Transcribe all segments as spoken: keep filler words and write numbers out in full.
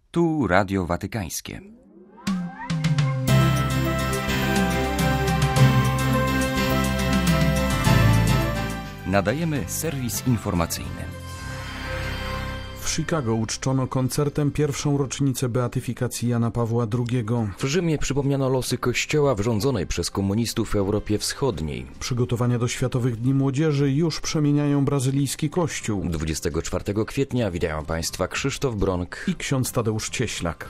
Tu Radio Watykańskie. Nadajemy serwis informacyjny. W Chicago uczczono koncertem pierwszą rocznicę beatyfikacji Jana Pawła drugiego. W Rzymie przypomniano losy kościoła w rządzonej przez komunistów w Europie Wschodniej. Przygotowania do Światowych Dni Młodzieży już przemieniają brazylijski kościół. dwudziestego czwartego kwietnia witają Państwa Krzysztof Bronk i ksiądz Tadeusz Cieślak.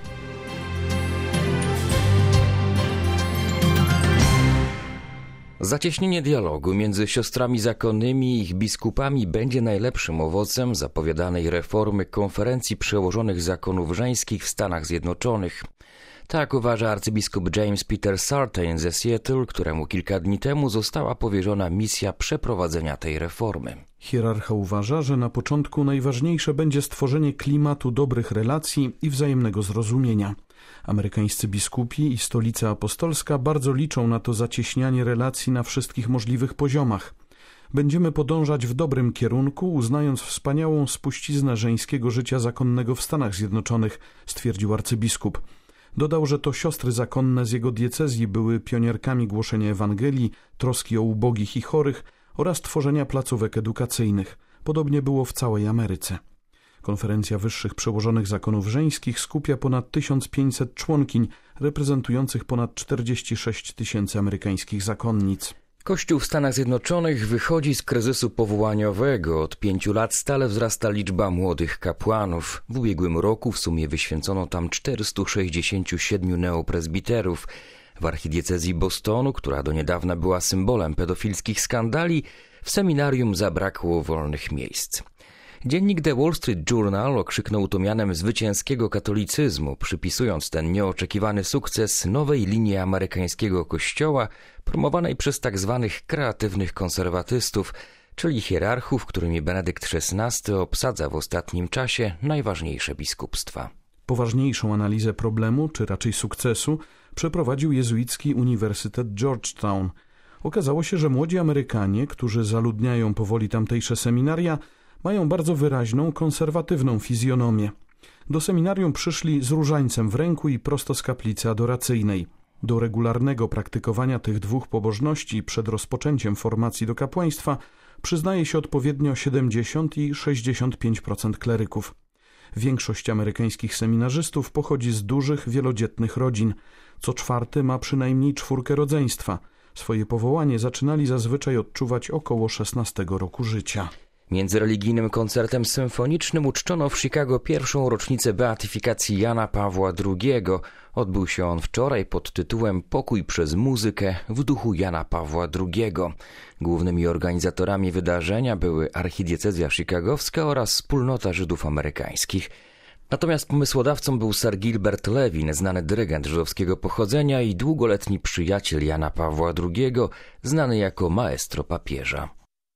Zacieśnienie dialogu między siostrami zakonnymi i ich biskupami będzie najlepszym owocem zapowiadanej reformy Konferencji Przełożonych Zakonów Żeńskich w Stanach Zjednoczonych. Tak uważa arcybiskup James Peter Sartain ze Seattle, któremu kilka dni temu została powierzona misja przeprowadzenia tej reformy. Hierarcha uważa, że na początku najważniejsze będzie stworzenie klimatu dobrych relacji i wzajemnego zrozumienia. Amerykańscy biskupi i Stolica Apostolska bardzo liczą na to zacieśnianie relacji na wszystkich możliwych poziomach. Będziemy podążać w dobrym kierunku, uznając wspaniałą spuściznę żeńskiego życia zakonnego w Stanach Zjednoczonych, stwierdził arcybiskup. Dodał, że to siostry zakonne z jego diecezji były pionierkami głoszenia Ewangelii, troski o ubogich i chorych oraz tworzenia placówek edukacyjnych. Podobnie było w całej Ameryce. Konferencja Wyższych Przełożonych Zakonów Żeńskich skupia ponad tysiąc pięćset członkiń, reprezentujących ponad czterdzieści sześć tysięcy amerykańskich zakonnic. Kościół w Stanach Zjednoczonych wychodzi z kryzysu powołaniowego. Od pięciu lat stale wzrasta liczba młodych kapłanów. W ubiegłym roku w sumie wyświęcono tam czterysta sześćdziesiąt siedem neopresbiterów. W archidiecezji Bostonu, która do niedawna była symbolem pedofilskich skandali, w seminarium zabrakło wolnych miejsc. Dziennik The Wall Street Journal okrzyknął to mianem zwycięskiego katolicyzmu, przypisując ten nieoczekiwany sukces nowej linii amerykańskiego kościoła promowanej przez tak zwanych kreatywnych konserwatystów, czyli hierarchów, którymi Benedykt szesnasty obsadza w ostatnim czasie najważniejsze biskupstwa. Poważniejszą analizę problemu, czy raczej sukcesu, przeprowadził jezuicki Uniwersytet Georgetown. Okazało się, że młodzi Amerykanie, którzy zaludniają powoli tamtejsze seminaria, mają bardzo wyraźną, konserwatywną fizjonomię. Do seminarium przyszli z różańcem w ręku i prosto z kaplicy adoracyjnej. Do regularnego praktykowania tych dwóch pobożności przed rozpoczęciem formacji do kapłaństwa przyznaje się odpowiednio siedemdziesiąt i sześćdziesiąt pięć procent kleryków. Większość amerykańskich seminarzystów pochodzi z dużych, wielodzietnych rodzin. Co czwarty ma przynajmniej czwórkę rodzeństwa. Swoje powołanie zaczynali zazwyczaj odczuwać około szesnastego roku życia. Między religijnym koncertem symfonicznym uczczono w Chicago pierwszą rocznicę beatyfikacji Jana Pawła drugiego. Odbył się on wczoraj pod tytułem Pokój przez muzykę w duchu Jana Pawła drugiego. Głównymi organizatorami wydarzenia były archidiecezja chicagowska oraz wspólnota Żydów amerykańskich. Natomiast pomysłodawcą był Sir Gilbert Levin, znany dyrygent żydowskiego pochodzenia i długoletni przyjaciel Jana Pawła drugiego, znany jako maestro papieża.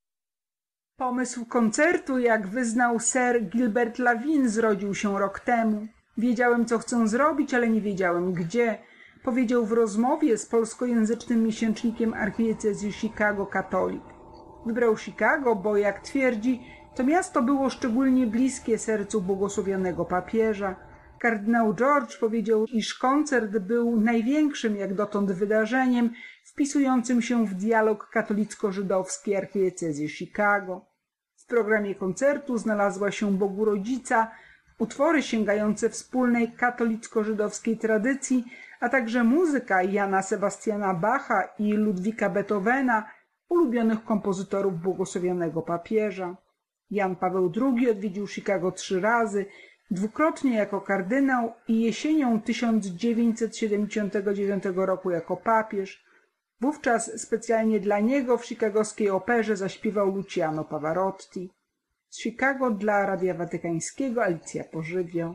Pomysł koncertu, jak wyznał Sir Gilbert Levin, zrodził się rok temu. Wiedziałem, co chcę zrobić, ale nie wiedziałem gdzie. Powiedział w rozmowie z polskojęzycznym miesięcznikiem archidiecezji Chicago Katolik. Wybrał Chicago, bo jak twierdzi, to miasto było szczególnie bliskie sercu błogosławionego papieża. Kardynał George powiedział, iż koncert był największym jak dotąd wydarzeniem wpisującym się w dialog katolicko-żydowski archidiecezji Chicago. W programie koncertu znalazła się Bogu Rodzica, utwory sięgające wspólnej katolicko-żydowskiej tradycji, a także muzyka Jana Sebastiana Bacha i Ludwika Beethovena, ulubionych kompozytorów błogosławionego papieża. Jan Paweł drugi odwiedził Chicago trzy razy, dwukrotnie jako kardynał i jesienią tysiąc dziewięćset siedemdziesiątego dziewiątego roku jako papież. Wówczas specjalnie dla niego w chicagowskiej operze zaśpiewał Luciano Pavarotti. Z Chicago dla Radia Watykańskiego Alicja Pożywio.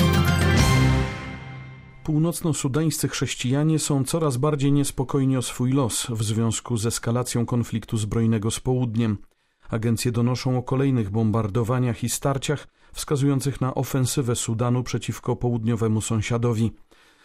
Północno-sudańscy chrześcijanie są coraz bardziej niespokojni o swój los w związku z eskalacją konfliktu zbrojnego z południem. Agencje donoszą o kolejnych bombardowaniach i starciach wskazujących na ofensywę Sudanu przeciwko południowemu sąsiadowi.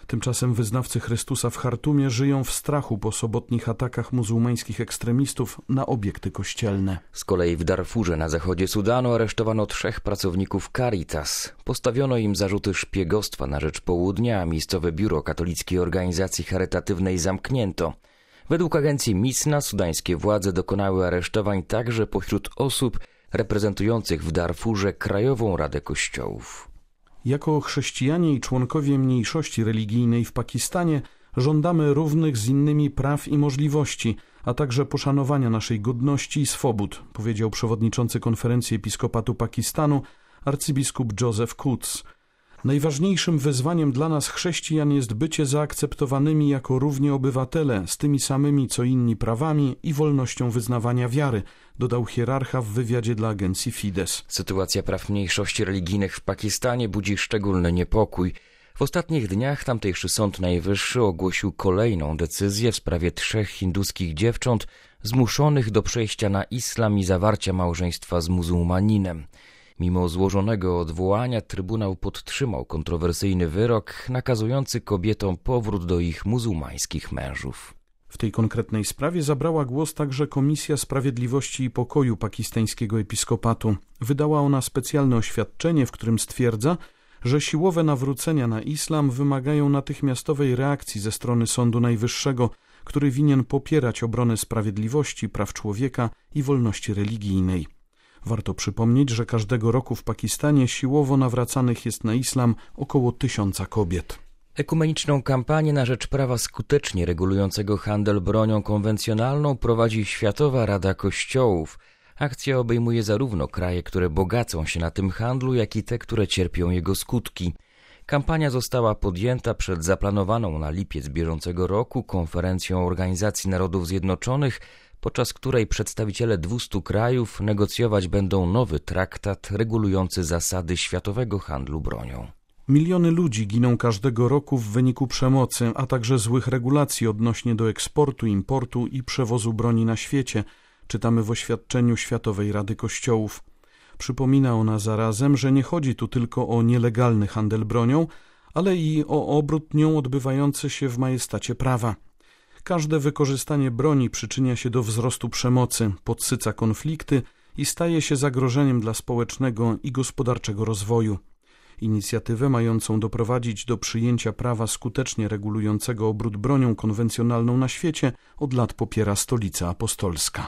Tymczasem wyznawcy Chrystusa w Chartumie żyją w strachu po sobotnich atakach muzułmańskich ekstremistów na obiekty kościelne. Z kolei w Darfurze na zachodzie Sudanu aresztowano trzech pracowników Caritas. Postawiono im zarzuty szpiegostwa na rzecz południa, a miejscowe biuro katolickiej organizacji charytatywnej zamknięto. Według agencji Misna sudańskie władze dokonały aresztowań także pośród osób reprezentujących w Darfurze Krajową Radę Kościołów. Jako chrześcijanie i członkowie mniejszości religijnej w Pakistanie żądamy równych z innymi praw i możliwości, a także poszanowania naszej godności i swobód, powiedział przewodniczący Konferencji Episkopatu Pakistanu arcybiskup Joseph Coutts. Najważniejszym wyzwaniem dla nas chrześcijan jest bycie zaakceptowanymi jako równi obywatele z tymi samymi co inni prawami i wolnością wyznawania wiary, dodał hierarcha w wywiadzie dla agencji Fides. Sytuacja praw mniejszości religijnych w Pakistanie budzi szczególny niepokój. W ostatnich dniach tamtejszy Sąd Najwyższy ogłosił kolejną decyzję w sprawie trzech hinduskich dziewcząt zmuszonych do przejścia na islam i zawarcia małżeństwa z muzułmaninem. Mimo złożonego odwołania Trybunał podtrzymał kontrowersyjny wyrok nakazujący kobietom powrót do ich muzułmańskich mężów. W tej konkretnej sprawie zabrała głos także Komisja Sprawiedliwości i Pokoju pakistańskiego episkopatu. Wydała ona specjalne oświadczenie, w którym stwierdza, że siłowe nawrócenia na islam wymagają natychmiastowej reakcji ze strony Sądu Najwyższego, który winien popierać obronę sprawiedliwości, praw człowieka i wolności religijnej. Warto przypomnieć, że każdego roku w Pakistanie siłowo nawracanych jest na islam około tysiąca kobiet. Ekumeniczną kampanię na rzecz prawa skutecznie regulującego handel bronią konwencjonalną prowadzi Światowa Rada Kościołów. Akcja obejmuje zarówno kraje, które bogacą się na tym handlu, jak i te, które cierpią jego skutki. Kampania została podjęta przed zaplanowaną na lipiec bieżącego roku konferencją Organizacji Narodów Zjednoczonych, podczas której przedstawiciele dwustu krajów negocjować będą nowy traktat regulujący zasady światowego handlu bronią. Miliony ludzi giną każdego roku w wyniku przemocy, a także złych regulacji odnośnie do eksportu, importu i przewozu broni na świecie, czytamy w oświadczeniu Światowej Rady Kościołów. Przypomina ona zarazem, że nie chodzi tu tylko o nielegalny handel bronią, ale i o obrót nią odbywający się w majestacie prawa. Każde wykorzystanie broni przyczynia się do wzrostu przemocy, podsyca konflikty i staje się zagrożeniem dla społecznego i gospodarczego rozwoju. Inicjatywę mającą doprowadzić do przyjęcia prawa skutecznie regulującego obrót bronią konwencjonalną na świecie od lat popiera Stolica Apostolska.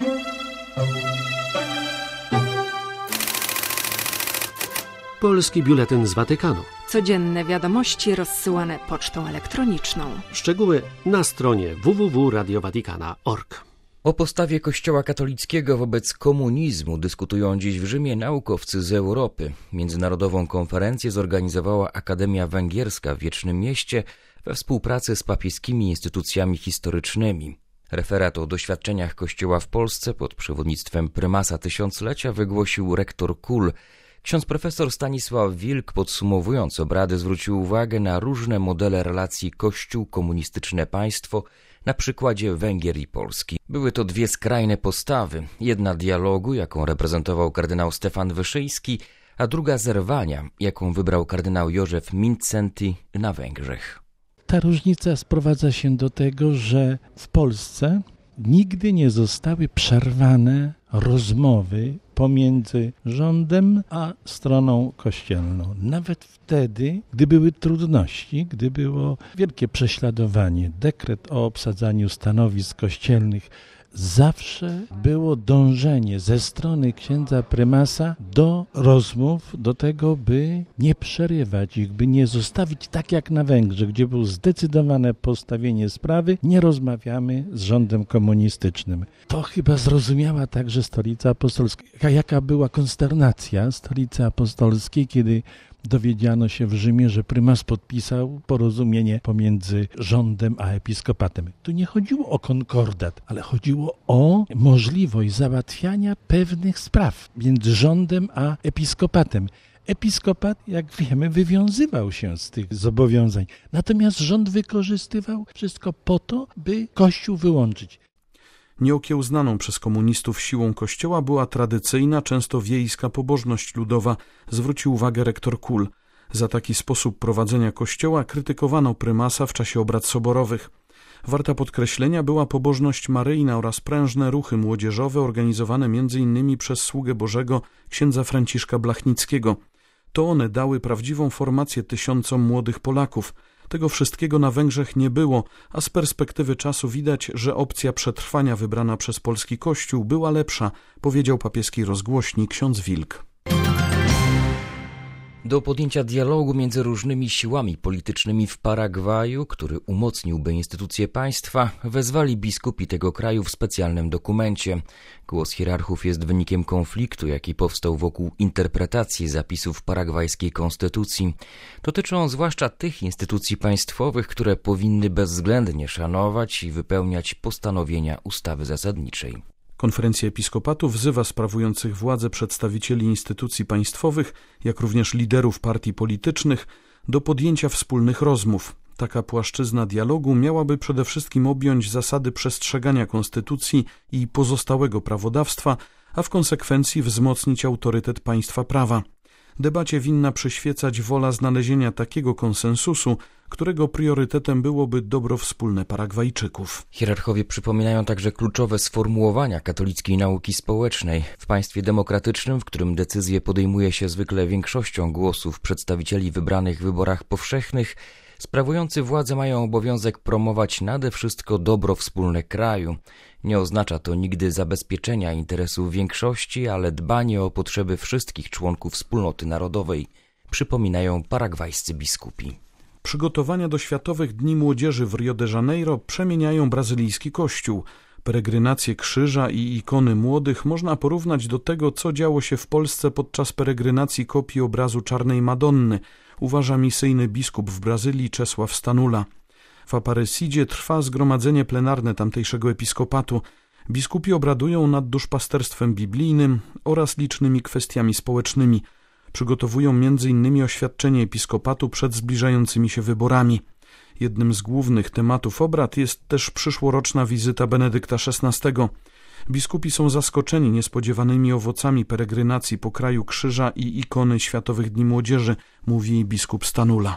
Polski biuletyn z Watykanu. Codzienne wiadomości rozsyłane pocztą elektroniczną. Szczegóły na stronie w w w kropka radio watikana kropka org. O postawie Kościoła katolickiego wobec komunizmu dyskutują dziś w Rzymie naukowcy z Europy. Międzynarodową konferencję zorganizowała Akademia Węgierska w Wiecznym Mieście we współpracy z papieskimi instytucjami historycznymi. Referat o doświadczeniach Kościoła w Polsce pod przewodnictwem prymasa tysiąclecia wygłosił rektor K U L. Ksiądz profesor Stanisław Wilk, podsumowując obrady, zwrócił uwagę na różne modele relacji Kościół-komunistyczne państwo na przykładzie Węgier i Polski. Były to dwie skrajne postawy, jedna dialogu, jaką reprezentował kardynał Stefan Wyszyński, a druga zerwania, jaką wybrał kardynał Józef Mindszenty na Węgrzech. Ta różnica sprowadza się do tego, że w Polsce nigdy nie zostały przerwane rozmowy pomiędzy rządem a stroną kościelną. Nawet wtedy, gdy były trudności, gdy było wielkie prześladowanie, dekret o obsadzaniu stanowisk kościelnych, zawsze było dążenie ze strony księdza prymasa do rozmów, do tego, by nie przerywać ich, by nie zostawić tak jak na Węgrzech, gdzie było zdecydowane postawienie sprawy, nie rozmawiamy z rządem komunistycznym. To chyba zrozumiała także Stolica Apostolska. Jaka była konsternacja Stolicy Apostolskiej, kiedy dowiedziano się w Rzymie, że prymas podpisał porozumienie pomiędzy rządem a episkopatem. Tu nie chodziło o konkordat, ale chodziło o możliwość załatwiania pewnych spraw między rządem a episkopatem. Episkopat, jak wiemy, wywiązywał się z tych zobowiązań. Natomiast rząd wykorzystywał wszystko po to, by Kościół wyłączyć. Nieokiełznaną przez komunistów siłą Kościoła była tradycyjna, często wiejska pobożność ludowa, zwrócił uwagę rektor K U L. Za taki sposób prowadzenia kościoła krytykowano prymasa w czasie obrad soborowych. Warta podkreślenia była pobożność maryjna oraz prężne ruchy młodzieżowe organizowane między innymi przez sługę Bożego księdza Franciszka Blachnickiego. To one dały prawdziwą formację tysiącom młodych Polaków. Tego wszystkiego na Węgrzech nie było, a z perspektywy czasu widać, że opcja przetrwania wybrana przez polski Kościół była lepsza, powiedział papieski rozgłośni ksiądz Wilk. Do podjęcia dialogu między różnymi siłami politycznymi w Paragwaju, który umocniłby instytucje państwa, wezwali biskupi tego kraju w specjalnym dokumencie. Głos hierarchów jest wynikiem konfliktu, jaki powstał wokół interpretacji zapisów paragwajskiej konstytucji. Dotyczy on zwłaszcza tych instytucji państwowych, które powinny bezwzględnie szanować i wypełniać postanowienia ustawy zasadniczej. Konferencja Episkopatu wzywa sprawujących władzę przedstawicieli instytucji państwowych, jak również liderów partii politycznych, do podjęcia wspólnych rozmów. Taka płaszczyzna dialogu miałaby przede wszystkim objąć zasady przestrzegania konstytucji i pozostałego prawodawstwa, a w konsekwencji wzmocnić autorytet państwa prawa. Debacie winna przyświecać wola znalezienia takiego konsensusu, którego priorytetem byłoby dobro wspólne Paragwajczyków. Hierarchowie przypominają także kluczowe sformułowania katolickiej nauki społecznej. W państwie demokratycznym, w którym decyzje podejmuje się zwykle większością głosów przedstawicieli wybranych w wyborach powszechnych, sprawujący władzę mają obowiązek promować nade wszystko dobro wspólne kraju. Nie oznacza to nigdy zabezpieczenia interesów większości, ale dbanie o potrzeby wszystkich członków wspólnoty narodowej, przypominają paragwajscy biskupi. Przygotowania do Światowych Dni Młodzieży w Rio de Janeiro przemieniają brazylijski kościół. Peregrinację krzyża i ikony młodych można porównać do tego, co działo się w Polsce podczas peregrynacji kopii obrazu Czarnej Madonny, uważa misyjny biskup w Brazylii Czesław Stanula. W Aparecidzie trwa zgromadzenie plenarne tamtejszego episkopatu. Biskupi obradują nad duszpasterstwem biblijnym oraz licznymi kwestiami społecznymi. Przygotowują między innymi oświadczenie episkopatu przed zbliżającymi się wyborami. Jednym z głównych tematów obrad jest też przyszłoroczna wizyta Benedykta szesnastego. Biskupi są zaskoczeni niespodziewanymi owocami peregrynacji po kraju krzyża i ikony Światowych Dni Młodzieży, mówi biskup Stanula.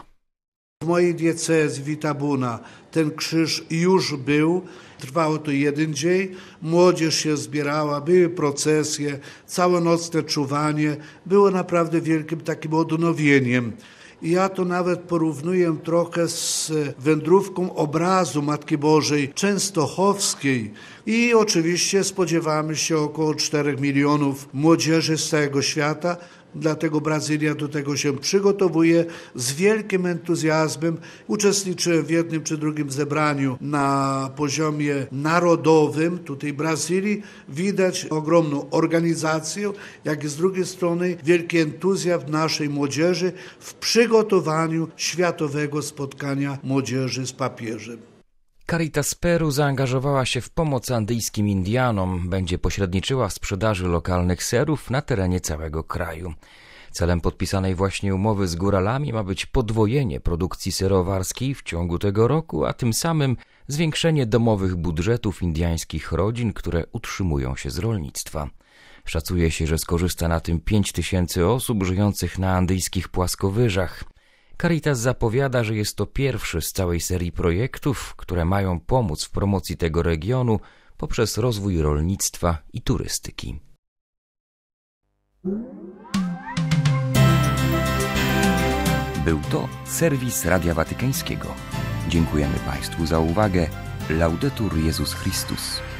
W mojej diecezji w Itabuna ten krzyż już był, trwało to jeden dzień, młodzież się zbierała, były procesje, całonocne czuwanie, było naprawdę wielkim takim odnowieniem. I ja to nawet porównuję trochę z wędrówką obrazu Matki Bożej Częstochowskiej i oczywiście spodziewamy się około czterech milionów młodzieży z całego świata. Dlatego Brazylia do tego się przygotowuje z wielkim entuzjazmem. Uczestniczyłem w jednym czy drugim zebraniu na poziomie narodowym tutaj Brazylii. Widać ogromną organizację, jak i z drugiej strony wielki entuzjazm naszej młodzieży w przygotowaniu światowego spotkania młodzieży z papieżem. Caritas Peru zaangażowała się w pomoc andyjskim Indianom, będzie pośredniczyła w sprzedaży lokalnych serów na terenie całego kraju. Celem podpisanej właśnie umowy z góralami ma być podwojenie produkcji serowarskiej w ciągu tego roku, a tym samym zwiększenie domowych budżetów indyjskich rodzin, które utrzymują się z rolnictwa. Szacuje się, że skorzysta na tym pięć tysięcy osób żyjących na andyjskich płaskowyżach. Caritas zapowiada, że jest to pierwszy z całej serii projektów, które mają pomóc w promocji tego regionu poprzez rozwój rolnictwa i turystyki. Był to serwis Radia Watykańskiego. Dziękujemy Państwu za uwagę. Laudetur Jezus Chrystus.